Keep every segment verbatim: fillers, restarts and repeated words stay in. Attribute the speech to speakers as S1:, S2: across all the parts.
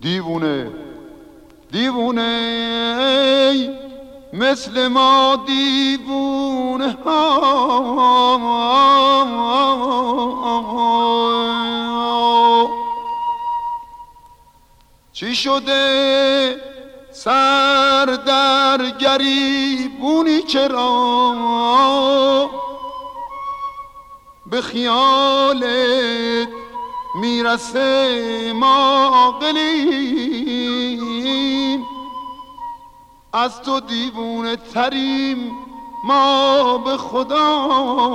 S1: دیوونه دیوونه مثل ما دیوونه ها چی شده سر در گریبونی چرا به خیالت میرسه ما عاقلیم از تو دیوونه تریم ما به خدا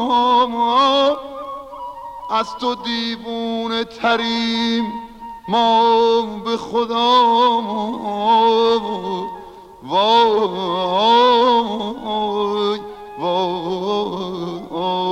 S1: از تو دیوونه تریم ما به خدا وای وای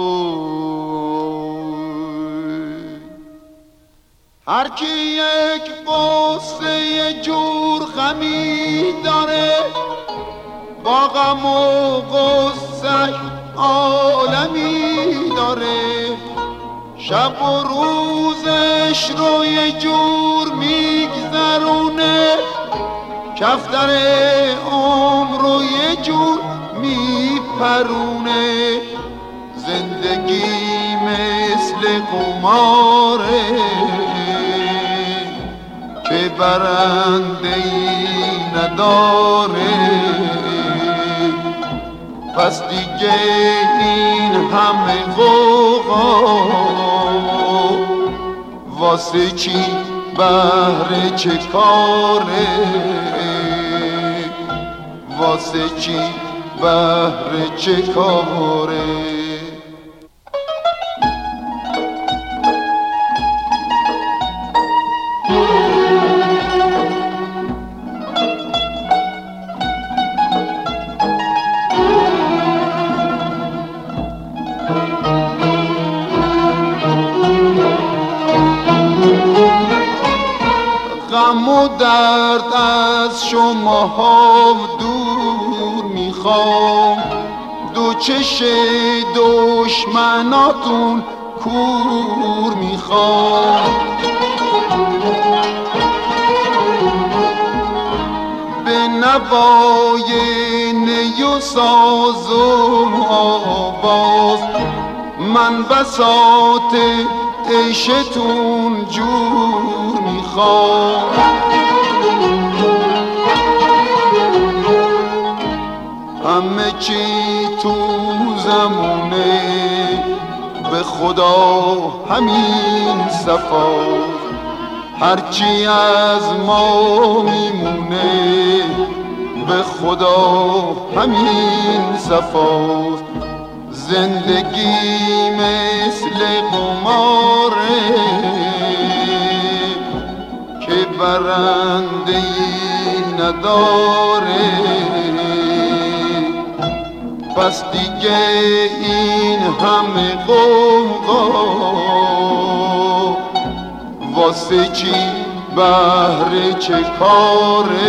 S1: هر کی یک قصه یه جور غمی داره با غم و غصه عالمی داره شب و روزش رو یه جور میگذرونه کفتر عمر رو یه جور میپرونه زندگی مثل قماره که برنده‌ای نداره پس دیگه این همه غوغا واسه چی بهر چه کاره واسه چی بهر چه کاره غم و درد از شما دور میخوام دو چش دشمناتون کور میخوام به نوای نی و ساز و آواز من بساط عیشتون جور میخوام همه چی تو زمونه به خدا همین صفاست هرچی از ما میمونه به خدا همین صفاست زندگی مثل قماره که برنده‌ای نداره پس دیگه این همه غوغا واسه چی بهر چه کاره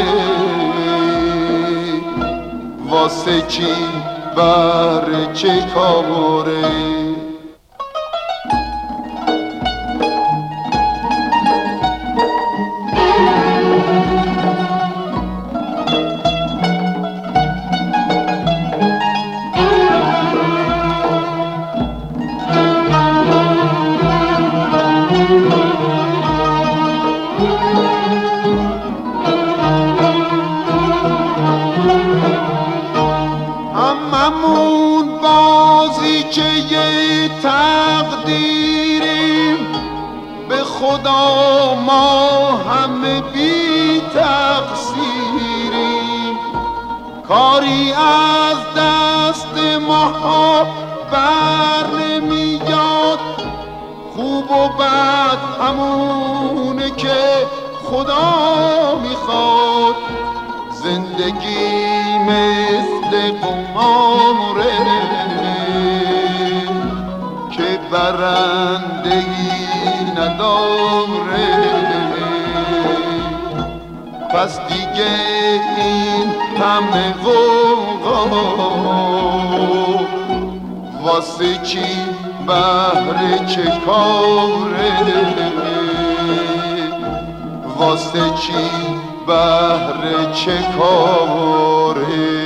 S1: واسه چی بهر چه کاره هممون بازی که یه تقدیریم به خدا ما همه بی تقصیریم کاری از دست ما بر نمیاد خوب و بد همونه که خدا میخواد زندگی مثل قماره که برنده‌ای نداره پس دیگه این همه غوغا واسه چی بهر چه کاره واسه چی بهر چه کاره